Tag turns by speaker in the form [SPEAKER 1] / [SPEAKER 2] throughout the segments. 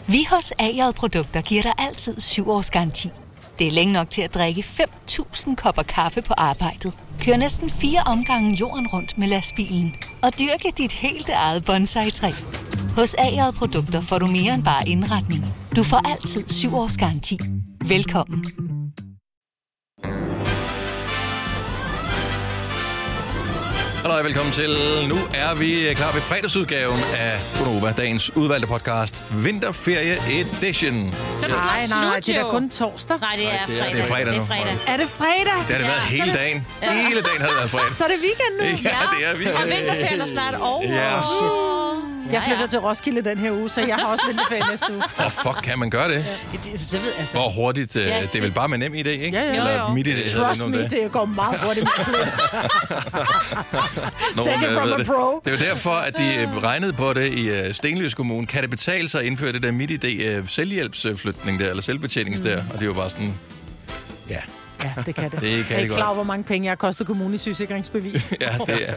[SPEAKER 1] Vi hos AJ Produkter giver dig altid 7 års garanti. Det er længe nok til at drikke 5.000 kopper kaffe på arbejdet. Kør næsten 4 omgange jorden rundt med lastbilen. Og dyrke dit helt eget bonsai-træ. Hos AJ Produkter får du mere end bare indretning. Du får altid 7 års garanti. Velkommen.
[SPEAKER 2] Hallo, velkommen til. Nu er vi klar ved fredagsudgaven af Gonova, dagens udvalgte podcast, Vinterferie Edition.
[SPEAKER 3] Så nej, det er da kun torsdag.
[SPEAKER 4] Nej, det er fredag.
[SPEAKER 2] Det er fredag nu.
[SPEAKER 3] Er det fredag?
[SPEAKER 2] Det har det været hele dagen. Hele dagen har det været fredag.
[SPEAKER 3] Så er det weekend nu.
[SPEAKER 2] Ja, det er weekend.
[SPEAKER 4] Og vinterferien er snart over.
[SPEAKER 2] Ja.
[SPEAKER 3] Jeg flytter til Roskilde den her uge, så jeg har også vinterferie næste uge.
[SPEAKER 2] Fuck, kan man gøre det?
[SPEAKER 4] Det ved altså.
[SPEAKER 2] Hvor hurtigt? Det er vel bare med nem idé, ikke?
[SPEAKER 3] Ja.
[SPEAKER 2] Eller midt i det.
[SPEAKER 3] Trust me, det går meget hurtigt med at flytte. Take it from a pro.
[SPEAKER 2] Det er jo derfor, at de regnede på det i Stenløs Kommune. Kan det betale sig at indføre det der midt-idé selvhjælpsflytning der, eller selvbetjenings der? Og det er jo bare sådan, ja.
[SPEAKER 3] Ja, det kan det.
[SPEAKER 2] Det kan
[SPEAKER 3] jeg er
[SPEAKER 2] det
[SPEAKER 3] ikke
[SPEAKER 2] godt.
[SPEAKER 3] klar, hvor mange penge jeg har kostet kommunen i sygesikringsbevis.
[SPEAKER 2] Ja, det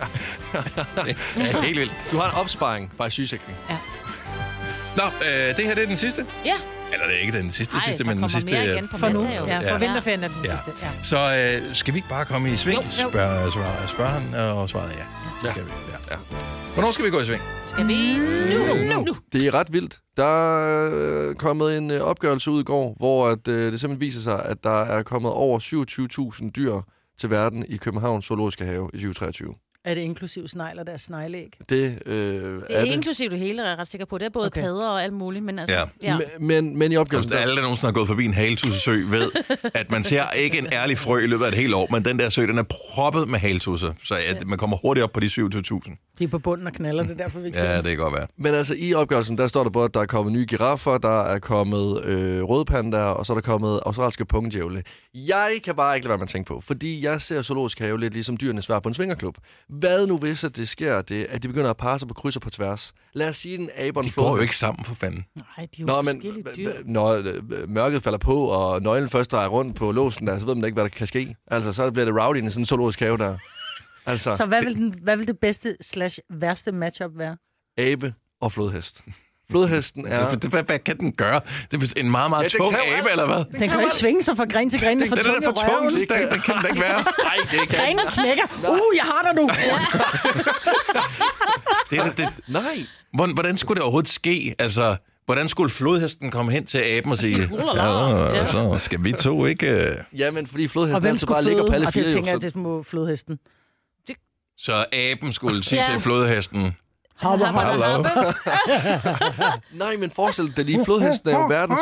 [SPEAKER 2] er helt vildt.
[SPEAKER 5] Du har en opsparing bare i sygesikring.
[SPEAKER 3] Ja.
[SPEAKER 2] Nå, det her det er den sidste.
[SPEAKER 4] Ja.
[SPEAKER 2] Eller det er ikke den sidste,
[SPEAKER 4] Ej,
[SPEAKER 2] men den sidste.
[SPEAKER 4] mere igen på
[SPEAKER 3] For nu.
[SPEAKER 4] mandag, jo.
[SPEAKER 3] Ja, for vinterferien er den sidste. Ja.
[SPEAKER 2] Så skal vi ikke bare komme i sving?
[SPEAKER 4] Jo.
[SPEAKER 2] Spørger han, og svaret ja. Det skal vi. Ja. Hvornår skal vi gå i sving?
[SPEAKER 4] Skal vi nu?
[SPEAKER 5] Det er ret vildt. Der er kommet en opgørelse ud i går, hvor at, det simpelthen viser sig, at der er kommet over 27.000 dyr til verden i Københavns Zoologiske Have i 2023.
[SPEAKER 3] Er det inklusiv snegler, der er snegleæg?
[SPEAKER 5] Det
[SPEAKER 4] Det er inklusivt det hele, jeg er ret sikker på. Det er både padder og alt muligt, men altså...
[SPEAKER 2] Ja.
[SPEAKER 5] Men i opgørelsen...
[SPEAKER 2] Alle, der nogensinde har gået forbi en haletussesø, ved, at man ser ikke en ærlig frø i løbet af et helt år, men den der sø, den er proppet med haletusser, så man kommer hurtigt op på de 27.000.
[SPEAKER 3] De er på bunden og knaller, det er derfor, vi ikke ser
[SPEAKER 2] Ja,
[SPEAKER 3] dem.
[SPEAKER 2] det kan godt være.
[SPEAKER 5] Men altså, i opgørelsen, der står der både, at der er kommet nye giraffer, der er kommet rødpandaer, og så er der kommet australske pungdjævle. Jeg kan bare ikke lade være med at tænke på, fordi jeg ser Zoologisk Have lidt ligesom dyrenes svar på en svingerklub. Hvad nu hvis, at det sker, at de begynder at parre sig på kryds og på tværs? Lad os sige, den aber...
[SPEAKER 2] De går jo ikke sammen, for fanden.
[SPEAKER 3] Nej, de er jo forskellige dyr.
[SPEAKER 5] Når mørket falder på, og nøglen først drejer rundt på låsen der, så ved man ikke, hvad der kan ske. Altså, så bliver det rowdy i sådan en Zoologisk Have der. Altså,
[SPEAKER 3] Så hvad vil det bedste / værste matchup være?
[SPEAKER 5] abe og flodhest. Flodhesten er...
[SPEAKER 2] Hvad kan den gøre? Det er en meget, meget tung abe, eller hvad?
[SPEAKER 3] Den kan jo ikke svinge sig fra gren til gren.
[SPEAKER 2] Den er da for tung, det kan den ikke være. Nej, det kan
[SPEAKER 3] Grenen knækker. Jeg har dig nu.
[SPEAKER 5] Nej.
[SPEAKER 2] Hvordan skulle det overhovedet ske? Altså, hvordan skulle flodhesten komme hen til aben og sige, så skal vi to ikke...
[SPEAKER 5] Ja, men fordi
[SPEAKER 3] Og
[SPEAKER 5] flodhesten
[SPEAKER 3] hvem
[SPEAKER 5] altså
[SPEAKER 3] skulle
[SPEAKER 5] bare ligger på alle
[SPEAKER 3] og
[SPEAKER 5] fire.
[SPEAKER 3] det
[SPEAKER 5] jo,
[SPEAKER 3] tænker jeg,
[SPEAKER 5] så-
[SPEAKER 3] det må flodhesten.
[SPEAKER 2] Så aben skulle sige til flodhesten,
[SPEAKER 3] Hallo.
[SPEAKER 5] Nej, men forestil dig lige, flodhesten er jo verdens...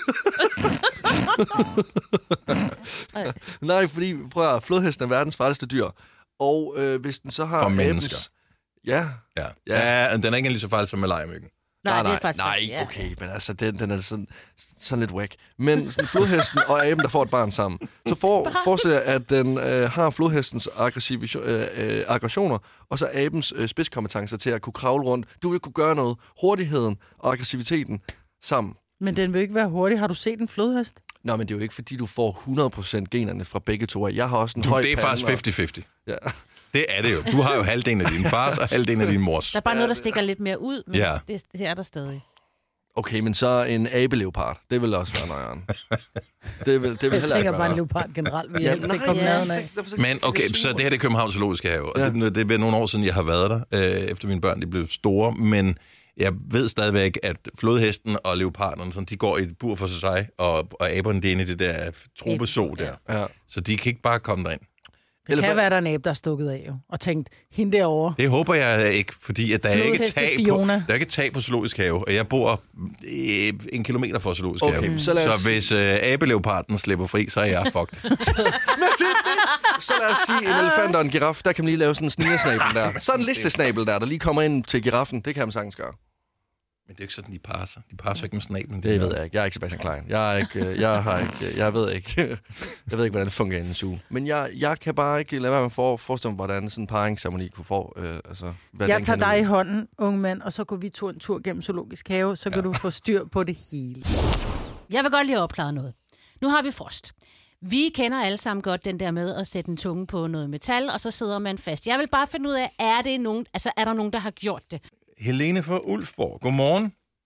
[SPEAKER 5] Nej, fordi prøv at, flodhesten er verdens farligste dyr. Og hvis den så har...
[SPEAKER 2] For
[SPEAKER 5] abens-
[SPEAKER 2] mennesker.
[SPEAKER 5] Ja.
[SPEAKER 2] ja, den er ikke lige så farlig som malariamyggen.
[SPEAKER 4] Nej, det er faktisk...
[SPEAKER 5] Nej, okay, men altså, den er sådan lidt whack. Men sådan, flodhesten og aben, der får et barn sammen, så forestil jer, at den har flodhestens aggressioner, og så abens spidskompetencer til at kunne kravle rundt. Du vil kunne gøre noget. Hurtigheden og aggressiviteten sammen.
[SPEAKER 3] Men den vil ikke være hurtig. Har du set en flodhest?
[SPEAKER 5] Nå, men det er jo ikke, fordi du får 100% generne fra begge to. Jeg har også en høj
[SPEAKER 2] Det er
[SPEAKER 5] pande,
[SPEAKER 2] faktisk 50-50.
[SPEAKER 5] Ja.
[SPEAKER 2] Det er det jo. Du har jo halvdelen af din fars og halvdelen af din mors.
[SPEAKER 4] Der er bare noget, der stikker lidt mere ud, men
[SPEAKER 2] Ja.
[SPEAKER 4] det er der stadig.
[SPEAKER 5] Okay, men så en abeleopard. Det vil også være nøjeren. Det vil
[SPEAKER 3] Jeg
[SPEAKER 5] heller ikke
[SPEAKER 3] tænker
[SPEAKER 5] være
[SPEAKER 3] bare en
[SPEAKER 5] noget.
[SPEAKER 3] leopard generelt. Vi
[SPEAKER 5] Ja,
[SPEAKER 3] helst ikke komme nærheden af.
[SPEAKER 2] Men okay, så det her det er Københavns Zoologiske Have, og det er nogle år siden, jeg har været der, efter mine børn de blev store, men jeg ved stadigvæk, at flodhesten og leoparderne, sådan, de går i et bur for sig, og aberne, det er inde i det der tropeso der.
[SPEAKER 5] Ja.
[SPEAKER 2] Så de kan ikke bare komme derind.
[SPEAKER 3] Det kan være, der er en abe, der er stukket af, jo. Og tænkt, hende derovre.
[SPEAKER 2] Det håber jeg ikke, fordi at der er ikke
[SPEAKER 3] Flodheste
[SPEAKER 2] tag på,
[SPEAKER 3] Fiona.
[SPEAKER 2] der er ikke tag på Zoologisk Have, og jeg bor 1 kilometer fra Zoologisk
[SPEAKER 5] Okay,
[SPEAKER 2] Have.
[SPEAKER 5] så
[SPEAKER 2] Hvis abeleoparden slipper fri, så er jeg fucked.
[SPEAKER 5] Så lad os sige, en elefant og en giraf, der kan man lige lave sådan en snigersnabel der. Så en listesnabel der lige kommer ind til giraffen. Det kan man sagtens gøre.
[SPEAKER 2] Men det er jo ikke sådan, de parser. De parser ikke med snablen.
[SPEAKER 5] Det ved jeg ikke. Jeg er ikke Sebastian Klein. Jeg ved ikke, hvordan det fungerer i en zoo. Men jeg kan bare ikke lade være med at forestille mig, hvordan sådan en paringsceremoni kunne få.
[SPEAKER 3] Jeg tager dig i hånden, unge mand, og så går vi en tur gennem Zoologisk Have, så kan du få styr på det hele.
[SPEAKER 4] Jeg vil godt lige opklare noget. Nu har vi frost. Vi kender alle sammen godt den der med at sætte en tunge på noget metal, og så sidder man fast. Jeg vil bare finde ud af, er der nogen, der har gjort det?
[SPEAKER 2] Helene fra Ulfborg, godmorgen.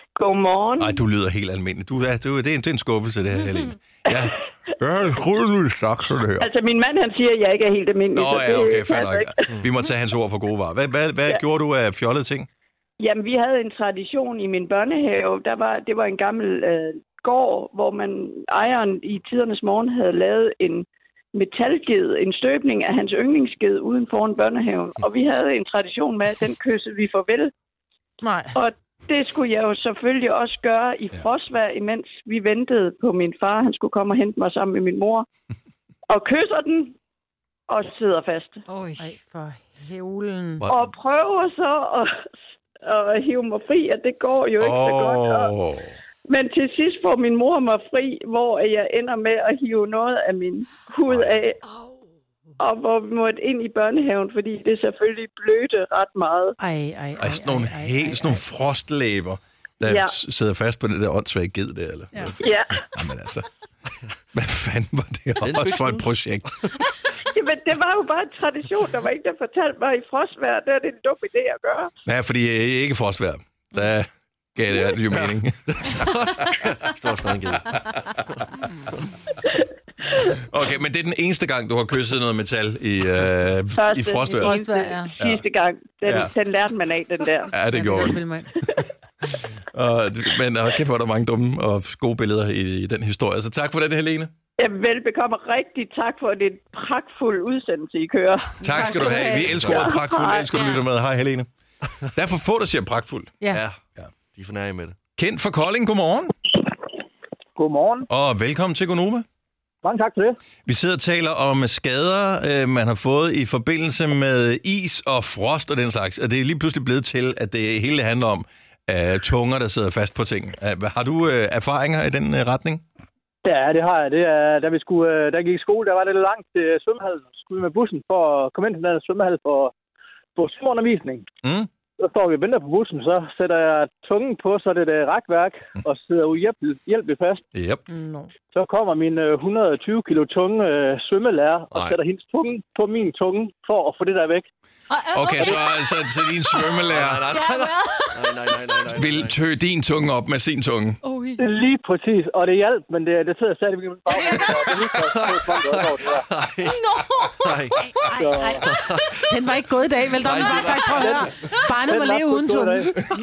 [SPEAKER 6] Godmorgen.
[SPEAKER 2] Nej, du lyder helt almindelig. Det er en skuffelse, det her, Helene. Ja, jeg troede, du ville sagt sådan her.
[SPEAKER 6] Altså, min mand, han siger, at jeg ikke er helt almindelig.
[SPEAKER 2] Nå, ja, okay, fair nok. Vi må tage hans ord for gode varer. Hvad gjorde du af fjollede ting?
[SPEAKER 6] Jamen, vi havde en tradition i min børnehave. Det var en gammel gård, hvor ejeren i tidernes morgen havde lavet en metalged, en støbning af hans yndlingsged uden foran børnehaven. Og vi havde en tradition med, at den kyssede vi farvel.
[SPEAKER 3] Nej.
[SPEAKER 6] Og det skulle jeg jo selvfølgelig også gøre i frostvejr, imens vi ventede på min far. Han skulle komme og hente mig sammen med min mor. Og kysser den, og sidder fast.
[SPEAKER 3] Ej, for hævlen.
[SPEAKER 6] Og prøver så at hive mig fri, at det går jo ikke så godt. Men til sidst får min mor mig fri, hvor jeg ender med at hive noget af min hud af. Og hvor vi måtte ind i børnehaven, fordi det selvfølgelig blødte ret meget.
[SPEAKER 2] Sådan nogle frostlæber, der sidder fast på det der åndssvage ged der, eller?
[SPEAKER 6] Ja.
[SPEAKER 2] Jamen altså, hvad fanden var det også for et projekt?
[SPEAKER 6] Jamen, det var jo bare en tradition. Der var ikke, der fortalte mig i frostvejr. Det er en dum idé at gøre.
[SPEAKER 2] Ja, fordi ikke frostvejr. Der gav det alt jo mening.
[SPEAKER 5] Stor snødenged.
[SPEAKER 2] Okay, men det er den eneste gang, du har kysset noget metal i frostvejr.
[SPEAKER 6] Sidste gang. Den lærte man af, den der.
[SPEAKER 2] Ja, det gjorde den. Men kæft, hvor er der mange dumme og gode billeder i den historie. Så tak for det, Helene.
[SPEAKER 6] Velbekomme. Rigtig tak for det pragtfuld udsendelse, I kører.
[SPEAKER 2] Tak skal du have. Vi elsker ordet pragtfuld. Elsker du lytter med. Hej, Helene. Der er for få, der siger pragtfuld.
[SPEAKER 5] Ja. De er for nærige med det.
[SPEAKER 2] Kendt for Kolding, godmorgen.
[SPEAKER 7] Godmorgen.
[SPEAKER 2] Og velkommen til Gonova.
[SPEAKER 7] Mange tak for det.
[SPEAKER 2] Vi sidder og taler om skader, man har fået i forbindelse med is og frost og den slags. Og det er lige pludselig blevet til, at det hele handler om tunger, der sidder fast på ting. Har du erfaringer i den retning?
[SPEAKER 7] Ja, det har jeg. Da vi gik i skole, der var det lidt langt til svømmehallen. Skulle med bussen for at komme ind til den svømmehal for svømmeundervisning. Så står vi og venter på bussen, så sætter jeg tungen på, så det er et rækværk, og sidder uhjælpeligt fast.
[SPEAKER 2] Yep.
[SPEAKER 7] Så kommer min 120 kilo tunge svømmelærer og sætter hendes tunge på min tunge for at få det der væk.
[SPEAKER 2] Okay, så altså til din svømmelærer
[SPEAKER 5] Nej.
[SPEAKER 2] vil tøge din tunge op med sin tunge.
[SPEAKER 7] Lige præcis, og det hjalp, men det sidder stadigvæk i min baggrund.
[SPEAKER 3] Den var ikke gået i dag, vel? Der var bare sagt, prøv at høre. Barnet må leve uden tunge.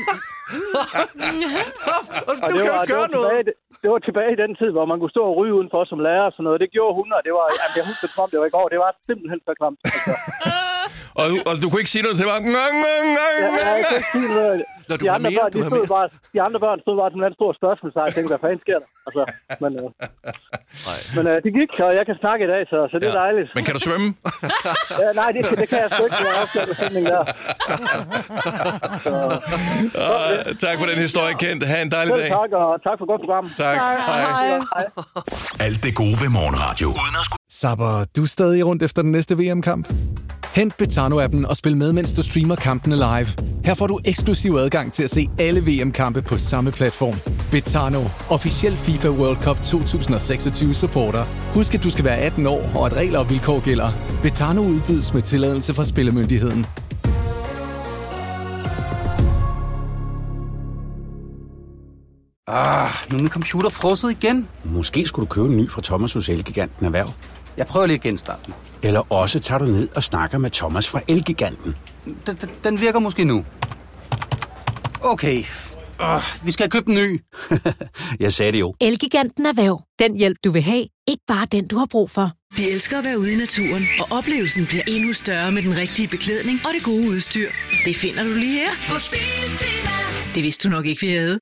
[SPEAKER 7] Og du kan jo gøre noget. Det var tilbage i den tid, hvor man kunne stå og ryge udenfor som lærer og sådan noget. Det gjorde hun, og det var, jeg husker det som om det var i går. Det var simpelthen så klamt. Altså.
[SPEAKER 2] Og du kunne ikke sige noget til mig?
[SPEAKER 7] Ja, jeg kunne ikke sige noget. De andre børn stod bare som en stor spørgsmål, så jeg tænkte, hvad fanden sker der? Altså, men det gik, og jeg kan snakke i dag, så det er dejligt.
[SPEAKER 2] Men kan du svømme?
[SPEAKER 7] Nej, det kan jeg sgu ikke. Jeg har opdaget svømning der.
[SPEAKER 2] Tak for den historie, Kent. Ha' en dejlig dag.
[SPEAKER 7] Tak, og tak for godt program.
[SPEAKER 2] Tak. Hej.
[SPEAKER 8] Alt det gode ved morgenradio.
[SPEAKER 9] Sapper du stadig rundt efter den næste VM-kamp? Hent Betano-appen og spil med, mens du streamer kampene live. Her får du eksklusiv adgang til at se alle VM-kampe på samme platform. Betano, officiel FIFA World Cup 2026 supporter. Husk, at du skal være 18 år, og at regler og vilkår gælder. Betano udbydes med tilladelse fra Spillemyndigheden.
[SPEAKER 10] Nu er min computer frosset igen.
[SPEAKER 11] Måske skulle du købe en ny fra Thomas hos Elgiganten Erhverv.
[SPEAKER 10] Jeg prøver lige at genstarte den.
[SPEAKER 11] Eller også tager du ned og snakker med Thomas fra Elgiganten.
[SPEAKER 10] Den virker måske nu. Okay. Vi skal købe en ny.
[SPEAKER 11] Jeg sagde det jo.
[SPEAKER 12] Elgiganten Erhverv. Den hjælp, du vil have. Ikke bare den, du har brug for.
[SPEAKER 13] Vi elsker at være ude i naturen, og oplevelsen bliver endnu større med den rigtige beklædning og det gode udstyr. Det finder du lige her på Biltema. Det vidste du nok ikke, vi havde.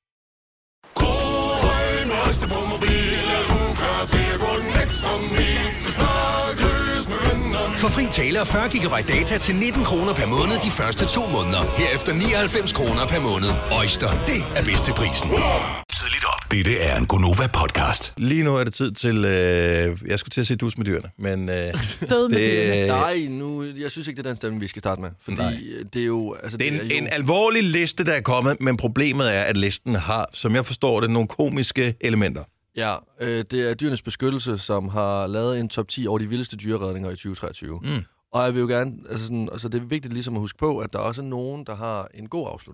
[SPEAKER 8] For fri tale og 40 GB data til 19 kroner per måned de første 2 måneder. Herefter 99 kroner per måned. Øjster, det er bedst til prisen. Tidligt op. Dette er en Gonova-podcast.
[SPEAKER 2] Lige nu er det tid til... jeg skulle til at sige dus med dyrene, men...
[SPEAKER 3] Død med dyrene.
[SPEAKER 5] Nej, jeg synes ikke, det er den stemme, vi skal starte med. Fordi det er jo... Altså,
[SPEAKER 2] det er en alvorlig liste, der er kommet, men problemet er, at listen har, som jeg forstår det, nogle komiske elementer.
[SPEAKER 5] Ja, det er Dyrenes Beskyttelse, som har lavet en top 10 over de vildeste dyreredninger i 2023. Mm. Og jeg vil jo gerne, altså det er vigtigt ligesom at huske på, at der også er nogen, der har en god afslutning.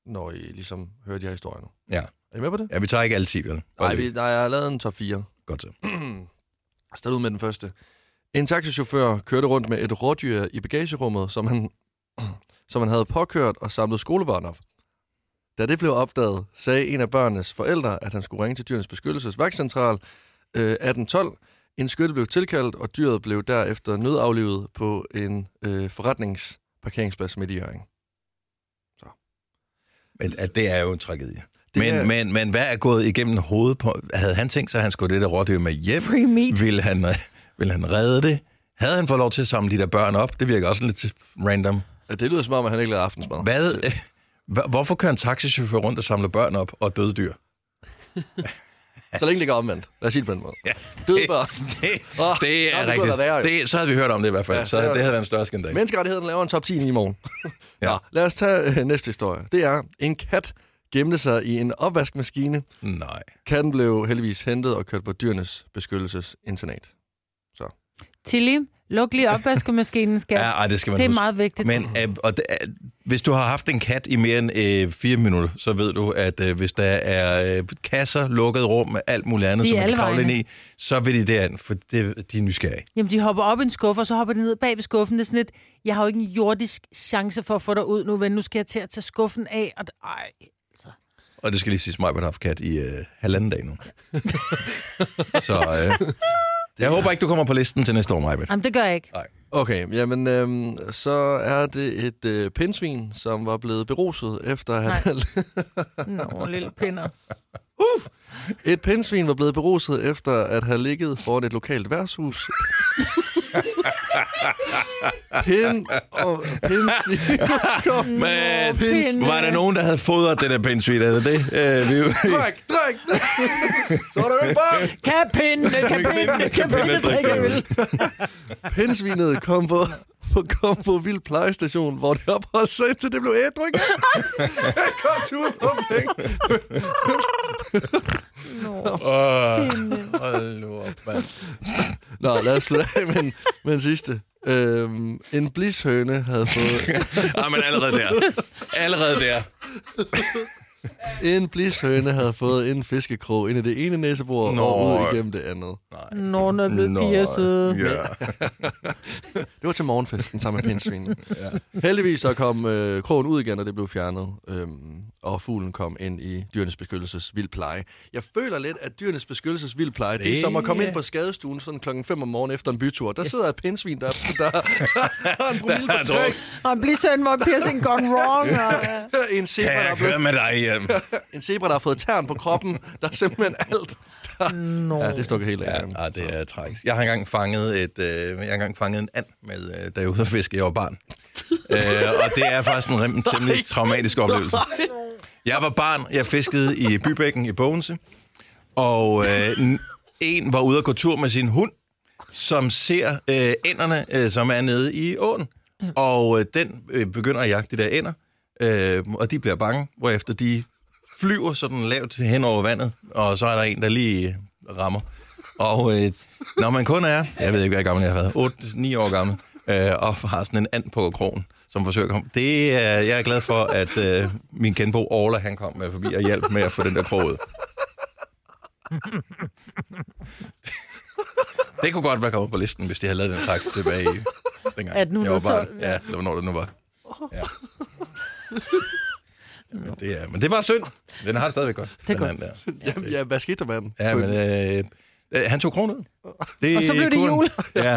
[SPEAKER 5] når I ligesom hører de her historier nu.
[SPEAKER 2] Ja.
[SPEAKER 5] Er I med på det?
[SPEAKER 2] Ja, vi tager ikke alle 10, vel?
[SPEAKER 5] Nej, jeg har lavet en top 4.
[SPEAKER 2] Godt så.
[SPEAKER 5] Start ud med den første. En taxichauffør kørte rundt med et rådyr i bagagerummet, som han havde påkørt og samlet skolebørn op. Da det blev opdaget, sagde en af børnenes forældre, at han skulle ringe til Dyrenes Beskyttelses vagtcentral 1812. En skytte blev tilkaldt, og dyret blev derefter nødaflivet på en forretningsparkeringsplads midt i Hjørring. Så.
[SPEAKER 2] Men det er jo en tragedie. Men hvad er gået igennem hovedet på? Havde han tænkt sig, at han skulle det der rådyr med hjem?
[SPEAKER 3] Free meat.
[SPEAKER 2] Vil han redde det? Havde han fået lov til at samle de der børn op? Det virker også lidt random.
[SPEAKER 5] Ja, det lyder som om, at han ikke lavede aftensmad.
[SPEAKER 2] Hvorfor kører en taxichauffør rundt og samler børn op og døde dyr?
[SPEAKER 5] Så længe det går omvendt. Lad os sige det på en måde.
[SPEAKER 2] Ja,
[SPEAKER 5] døde børn.
[SPEAKER 2] Det er rigtigt. Så havde vi hørt om det i hvert fald. Ja, så det havde været en større skandal.
[SPEAKER 5] Menneskerettigheden laver en top 10 i morgen. Ja. Nå, lad os tage næste historie. Det er, en kat gemte sig i en opvaskemaskine.
[SPEAKER 2] Nej.
[SPEAKER 5] Katten blev heldigvis hentet og kørt på Dyrenes Beskyttelses internat. Så.
[SPEAKER 3] Tilly, luk lige opvaskemaskinen, skal.
[SPEAKER 2] Ja, det skal man
[SPEAKER 3] Det er
[SPEAKER 2] huske.
[SPEAKER 3] meget vigtigt.
[SPEAKER 2] Men hvis du har haft en kat i mere end 4 minutter, så ved du, at hvis der er kasser, lukket rum med alt muligt andet, som man kan kravle ind i, så vil de derind, for de er nysgerrige.
[SPEAKER 3] Jamen, de hopper op i en skuffe, og så hopper de ned bag ved skuffen. Det er sådan lidt, jeg har jo ikke en jordisk chance for at få dig ud nu, men nu skal jeg til at tage skuffen af, og
[SPEAKER 2] Og det skal lige siges, mig, at jeg har haft kat i 1,5 dag nu. Så jeg håber ikke, du kommer på listen til næste år, Majbet.
[SPEAKER 3] Jamen, det gør jeg ikke.
[SPEAKER 2] Nej.
[SPEAKER 5] Okay, jamen, så er det et pindsvin, som var blevet beruset efter at
[SPEAKER 3] Nå, lille pinder.
[SPEAKER 5] Et pindsvin var blevet beruset efter at have ligget foran et lokalt værtshus. Pindsvin.
[SPEAKER 2] Men var der nogen, der havde fodret det der pindsvin? Er det det?
[SPEAKER 5] Drik! Så er der jo bare...
[SPEAKER 3] Kan pinde.
[SPEAKER 5] Pindsvinet kom på Vild Plejestation, hvor det opholdt sig, indtil det blev ædru igen. Kom tur på penge.
[SPEAKER 2] Hold nu op, mand.
[SPEAKER 5] Nå, lad os slutte af med en sidste. En blishøne havde fået...
[SPEAKER 2] men allerede der.
[SPEAKER 5] En blishøne havde fået en fiskekrog ind i det ene næsebord og ud igennem det andet.
[SPEAKER 3] Nå, når det blev pierced.
[SPEAKER 2] Ja.
[SPEAKER 5] Det var til morgenfesten sammen med pindsvinen. Ja. Heldigvis så kom krogen ud igen, og det blev fjernet. Og fuglen kom ind i Dyrenes Beskyttelses vildpleje. Jeg føler lidt, at Dyrenes Beskyttelses vildpleje, det er som at komme ind på skadestuen sådan 5:00 om morgenen efter en bytur. Der sidder et pindsvin, der har en promille på 3.
[SPEAKER 3] Og en blishøne, hvor piercing gone wrong.
[SPEAKER 5] En zebra,
[SPEAKER 2] kan jeg køre med dig hjem?
[SPEAKER 5] En zebra, der har fået tern på kroppen. Der er simpelthen alt. Ja, det stukker helt af.
[SPEAKER 2] Ja, det er tragisk. Jeg har engang fanget en and med, da jeg var ude at fiske. Jeg var barn. Og det er faktisk en temmelig traumatisk oplevelse. Jeg var barn. Jeg fiskede i Bybækken i Bogense. Og en var ude at gå tur med sin hund, som ser ænderne, som er nede i åen. Og den begynder at jagte de der ænder. Og de bliver bange, hvorefter de flyver sådan lavt hen over vandet, og så er der en, der lige rammer. Og når man kun er, jeg ved ikke, hvad gammel jeg har været, 8-9 år gammel, og har sådan en and på krogen, som forsøger at komme. Jeg er glad for, at min genbo Orla, han kom med forbi og hjalp med at få den der krog ud. Det kunne godt være kommet på listen, hvis de havde lavet den slags tilbage i dengang. Jeg var barn. Ja, eller hvornår det nu var. Ja. Men det var synd. Den har det stadigvæk godt.
[SPEAKER 3] Det er godt.
[SPEAKER 5] Ja, hvad skete der med den?
[SPEAKER 2] Ja, men han tog kronen ud.
[SPEAKER 3] Og så blev det jul.
[SPEAKER 2] Ja.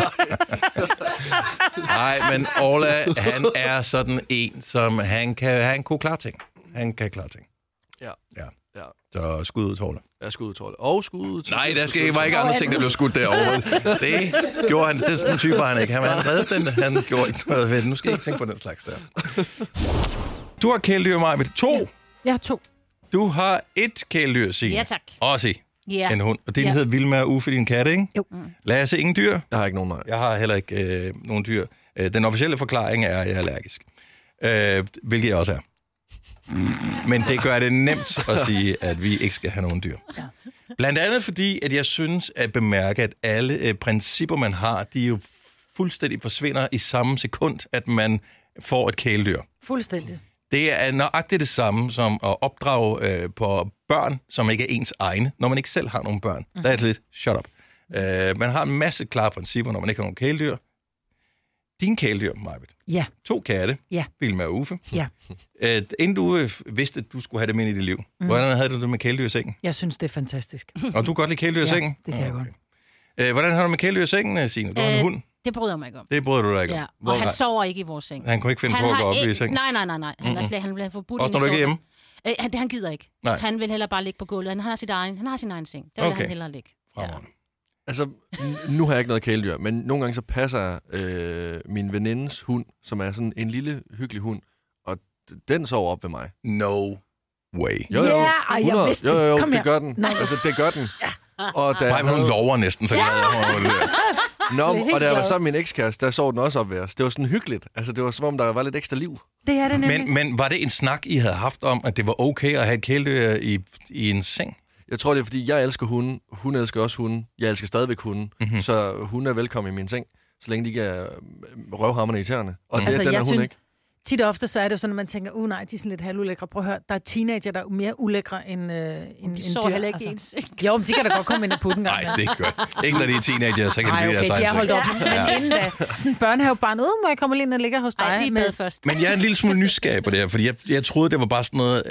[SPEAKER 2] Nej, men Orla, han er sådan en, som han kunne klare ting. Han kan klare ting.
[SPEAKER 5] Ja.
[SPEAKER 2] Så skud ud til Orla.
[SPEAKER 5] Ja, skud ud til Orla. Og skud ud til...
[SPEAKER 2] Nej, der var ikke andre ting, der blev skudt derovre. Det gjorde han til sådan en type, han ikke. Han reddede den, han gjorde ikke noget ved. Nu skal I ikke tænke på den slags der. Du har kæledyr, Maja, med 2.
[SPEAKER 3] Jeg har 2.
[SPEAKER 2] Du har 1 kæledyr, Signe.
[SPEAKER 4] Ja, tak.
[SPEAKER 2] Også
[SPEAKER 4] Ja.
[SPEAKER 2] en hund. Og din hedder Vilma og Uffe, din kat, ikke?
[SPEAKER 3] Jo.
[SPEAKER 2] Lasse, ingen dyr?
[SPEAKER 5] Jeg har ikke nogen, nej.
[SPEAKER 2] Jeg har heller ikke nogen dyr. Den officielle forklaring er, at jeg er allergisk. Hvilket jeg også er. Men det gør det nemt at sige, at vi ikke skal have nogen dyr. Ja. Blandt andet fordi, at jeg synes at bemærke, at alle principper, man har, de jo fuldstændig forsvinder i samme sekund, at man får et kæledyr.
[SPEAKER 3] Fuldstændig.
[SPEAKER 2] Det er nøjagtigt det samme som at opdrage på børn, som ikke er ens egne, når man ikke selv har nogen børn. Der er det lidt, shut up. Man har en masse klare principper, når man ikke har nogen kæledyr. Dine kæledyr, Majbet.
[SPEAKER 3] Ja.
[SPEAKER 2] 2 katte,
[SPEAKER 3] ja.
[SPEAKER 2] Vilma og Uffe.
[SPEAKER 3] Ja.
[SPEAKER 2] Inden du vidste, at du skulle have dem ind i dit liv, hvordan havde du det med kæledyr i sengen?
[SPEAKER 3] Jeg synes, det er fantastisk.
[SPEAKER 2] Og du kan godt lide kæledyr i sengen?
[SPEAKER 3] Ja, det kan jeg godt.
[SPEAKER 2] Hvordan har du med kæledyr i sengen, Signe? Du har en hund.
[SPEAKER 4] Det bryder jeg mig ikke om.
[SPEAKER 2] Det bryder du dig ikke om?
[SPEAKER 4] Ja. Og han sover ikke i vores seng.
[SPEAKER 2] Han kunne ikke finde på at gå op i sengen?
[SPEAKER 4] Nej. Han bliver forbudt.
[SPEAKER 2] Også når du ikke er hjemme?
[SPEAKER 4] Han gider ikke. Nej. Han vil hellere bare ligge på gulvet. Han har sin egen seng. Der vil han hellere ligge. Ja.
[SPEAKER 5] Altså, nu har jeg ikke noget kæledyr, men nogle gange så passer jeg min venindes hund, som er sådan en lille, hyggelig hund, og den sover op ved mig.
[SPEAKER 2] No way.
[SPEAKER 5] Jo,
[SPEAKER 3] jeg vidste det.
[SPEAKER 5] Jo, det gør den. Altså, det gør den. Og
[SPEAKER 2] da hun lover næsten, så glad jeg
[SPEAKER 5] og da jeg var sammen med min ekskæreste, der sov den også op ved os. Det var sådan hyggeligt. Altså, det var som om, der var lidt ekstra liv.
[SPEAKER 3] Det er det nemlig.
[SPEAKER 2] Men var det en snak, I havde haft om, at det var okay at have et kæledyr i en seng?
[SPEAKER 5] Jeg tror, det er, fordi jeg elsker hunden. Hun elsker også hunden. Jeg elsker stadigvæk hunden. Mm-hmm. Så hun er velkommen i min seng, så længe de ikke er røvhammerne irriterende. Og det, den er hun ikke.
[SPEAKER 3] Tit og ofte så er det jo sådan, at man tænker, nej, de er sådan lidt halvulækre. Prøv at høre, der er teenager, der er mere ulækre end
[SPEAKER 4] de sover heller ikke i en seng.
[SPEAKER 3] Jo, men de kan da godt komme ind og putte en gang.
[SPEAKER 2] Nej, det er godt. Ikke når de er teenager, så kan det blive
[SPEAKER 3] deres egen seng. Nej, okay, de er holdt op. Men inden da, sådan en børnehavebarn, må jeg komme ind og ligge hos dig?
[SPEAKER 4] Nej, det er først.
[SPEAKER 2] Men jeg er en lille smule nysgerrig på det her, fordi jeg troede, det var bare sådan noget,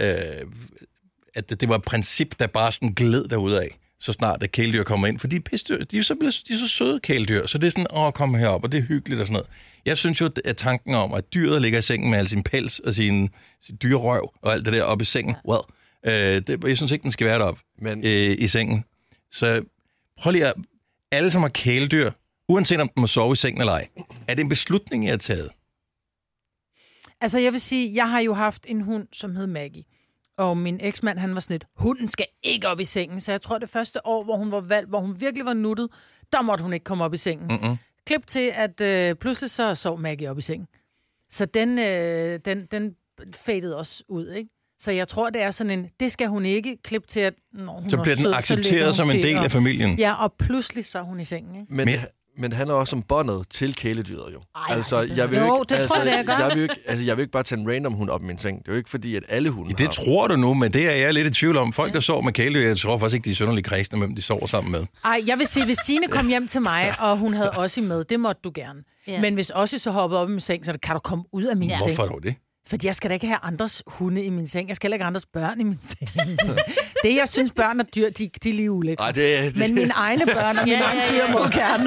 [SPEAKER 2] at det var et princip, der bare sådan gled derudad, så snart at kæledyr kommer ind. For de er så søde kæledyr, så det er sådan, kom herop, og det er hyggeligt og sådan noget. Jeg synes jo, at tanken om, at dyret ligger i sengen med al sin pels og sin dyrerøv og alt det der oppe i sengen, jeg synes ikke, den skal være deroppe i sengen. Så prøv lige at, alle som har kæledyr, uanset om den må sove i sengen eller ej, er det en beslutning, jeg har taget?
[SPEAKER 3] Altså jeg vil sige, jeg har jo haft en hund, som hed Maggie. Og min eksmand, han var sådan lidt, hunden skal ikke op i sengen. Så jeg tror, det første år, hvor hun var valgt, hvor hun virkelig var nuttet, der måtte hun ikke komme op i sengen. Mm-hmm. Klip til, at pludselig så sov Maggie op i sengen. Så den fadede også ud, ikke? Så jeg tror, det er sådan en, det skal hun ikke. Klip til, at når hun
[SPEAKER 2] så bliver den accepteret som en del af familien.
[SPEAKER 3] Ja, og pludselig så er hun i sengen, ikke?
[SPEAKER 5] Men han er også som båndet til kæledyret, jo.
[SPEAKER 3] Ej,
[SPEAKER 5] altså,
[SPEAKER 3] jeg vil jo ikke, det tror jeg, det
[SPEAKER 5] jeg vil ikke bare tage en random hund op i min seng. Det er jo ikke fordi, at alle hunde
[SPEAKER 2] det tror du nu, men det er jeg lidt i tvivl om. Folk, der sover med kæledyr, jeg tror faktisk ikke, de er synderligt kredsende, hvem de sover sammen med.
[SPEAKER 3] Ej, jeg vil sige, hvis Signe kom hjem til mig, og hun havde Ossie med, det måtte du gerne. Ja. Men hvis Ossie så hoppede op i min seng, så kan du komme ud af min seng.
[SPEAKER 2] Hvorfor dog det?
[SPEAKER 3] Fordi jeg skal da ikke have andres hunde i min seng. Jeg skal heller ikke have andres børn i min seng. Det, jeg synes, børn og dyr, de er lige ulækre. Men mine egne børn og mine egne dyr må gerne.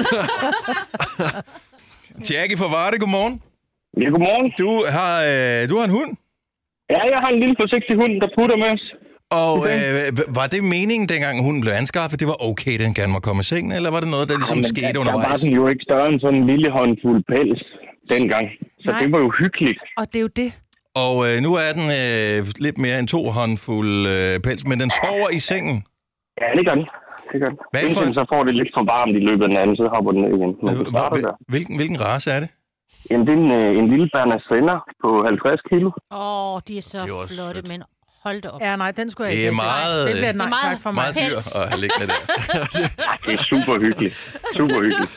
[SPEAKER 2] Jackie fra Varde, godmorgen.
[SPEAKER 14] Ja, godmorgen.
[SPEAKER 2] Du har en hund?
[SPEAKER 14] Ja, jeg har en lille forsigtig hund, der putter med os.
[SPEAKER 2] Og var det meningen, dengang hunden blev anskaffet, det var okay, den gerne må komme i sengen, eller var det noget, der ligesom skete undervejs?
[SPEAKER 14] Der var den jo ikke større end sådan en lille håndfuld pels dengang. Så det var jo hyggeligt.
[SPEAKER 3] Og det er jo det.
[SPEAKER 2] Og nu er den lidt mere end 2 håndfuld pels, men den sover i sengen.
[SPEAKER 14] Ja, det gør den. Indtil så får det lidt for varmt i løbet af den anden, så hopper den ned igen.
[SPEAKER 2] Hvilken race er det?
[SPEAKER 14] Jamen, det er en lille Berner Senner på 50 kilo.
[SPEAKER 4] De er så flotte, men hold da op.
[SPEAKER 3] Ja, nej, den skulle jeg ikke.
[SPEAKER 2] Det
[SPEAKER 3] bliver et nej tak for mig.
[SPEAKER 2] Meget dyr at have liggende der.
[SPEAKER 14] Det er super hyggeligt. Super hyggeligt.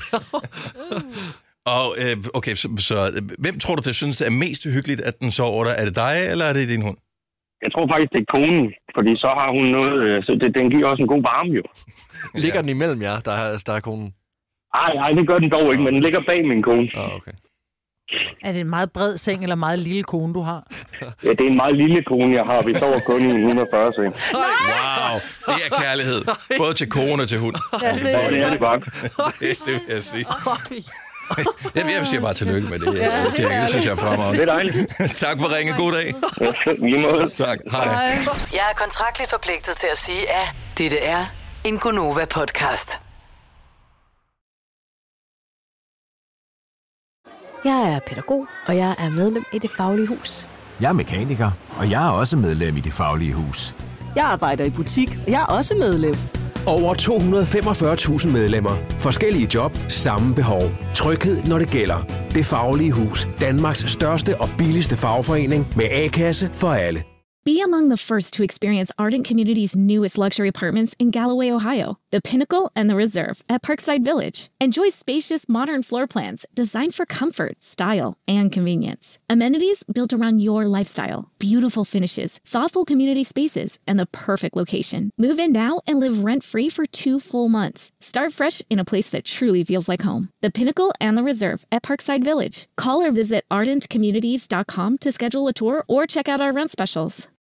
[SPEAKER 2] Og okay, så hvem tror du, der synes, det er mest hyggeligt, at den sover der? Er det dig, eller er det din hund?
[SPEAKER 14] Jeg tror faktisk, det er konen, fordi så har hun noget... Så den giver også en god varme, jo.
[SPEAKER 5] Ligger den imellem jer, der er konen?
[SPEAKER 14] Nej, det gør den dog ikke, men den ligger bag min kone.
[SPEAKER 5] Okay.
[SPEAKER 3] Er det en meget bred seng, eller meget lille kone, du har?
[SPEAKER 14] Ja, det er en meget lille kone, jeg har. Vi sover kun i 140 seng.
[SPEAKER 2] Wow, det er kærlighed. Både til kone og til hund.
[SPEAKER 14] Ja, det er det bare.
[SPEAKER 2] Det vil jeg sige. Jeg siger bare tillykke med det. Det synes jeg er fremragende.
[SPEAKER 14] Det er dejligt.
[SPEAKER 2] Tak for ringe. God dag.
[SPEAKER 14] Lige måde.
[SPEAKER 2] Tak. Hej.
[SPEAKER 15] Jeg er kontraktligt forpligtet til at sige, at dette er en Gonova-podcast.
[SPEAKER 12] Jeg er pædagog, og jeg er medlem i Det Faglige Hus.
[SPEAKER 16] Jeg er mekaniker, og jeg er også medlem i Det Faglige Hus.
[SPEAKER 12] Jeg arbejder i butik, og jeg er også medlem.
[SPEAKER 17] Over 245.000 medlemmer. Forskellige job, samme behov. Tryghed, når det gælder. Det Faglige Hus. Danmarks største og billigste fagforening med A-kasse for alle.
[SPEAKER 18] Be among the first to experience Ardent Community's newest luxury apartments in Galloway, Ohio, the Pinnacle and the Reserve at Parkside Village. Enjoy spacious, modern floor plans designed for comfort, style, and convenience. Amenities built around your lifestyle, beautiful finishes, thoughtful community spaces, and the perfect location. Move in now and live rent-free for 2 full months. Start fresh in a place that truly feels like home. The Pinnacle and the Reserve at Parkside Village. Call or visit ardentcommunities.com to schedule a tour or check out our rent specials.